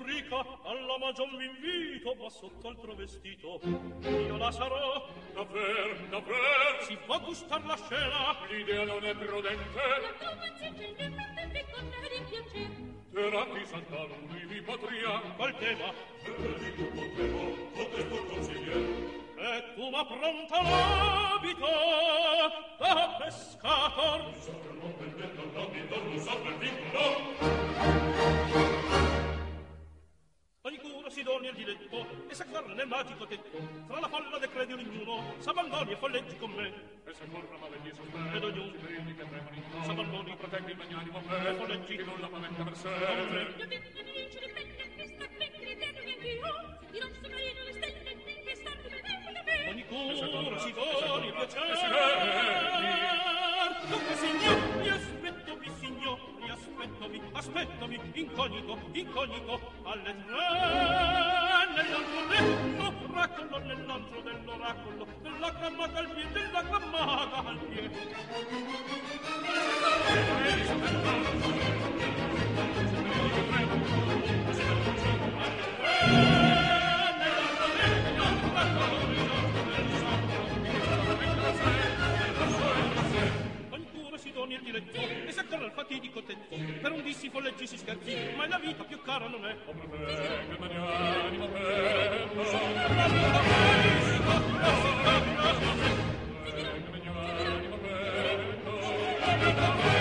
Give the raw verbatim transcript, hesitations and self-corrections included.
burrica, alla magion m'invito, ma sotto altro vestito io la sarò. Davvero, davvero, Si può gustar la scena, l'idea non è prudente. La tua pazienza non deve con me rimpiangere. Era chi salta lui vi potria. qual tema? E di tu potevo, potevo consigliere. E tu ma pronta l'abito da pescator. Sopra non vendendo l'abito, non sopra il vincolo. Ogni cura si doni al diletto e s'accorre nel magico tetto. Tra la folla de credi ognuno s'abbandoni e folleggi con me. E se corra ma vegli soffre. Ed ognuno si primi che tremano in cuore. s'abbandoni, proteggi il magnanimo me. e folleggi Che non la paventa per sé. Io vengo di vincere belle questa ben credermi anch'io. Di rosso marino le stelle che stanno vedendo da me. ogni cura si doni e piacere. E si vedi. Dunque signor, mi aspetto, mi signor, mi aspettami, aspettami, incognito, incognito, alle tre, nell'altro letto, raccollo nell'altro dell'oracolo, della grammata al piede, della grammata al piede. Si doni il diletto e s'accorre al fatidico tetto. Per un dissi folleggi si scherzi, ma la vita più cara non è. O protegge il magnanimo me. La vita fisica, la si cambia. Protegge il magnanimo me. La vita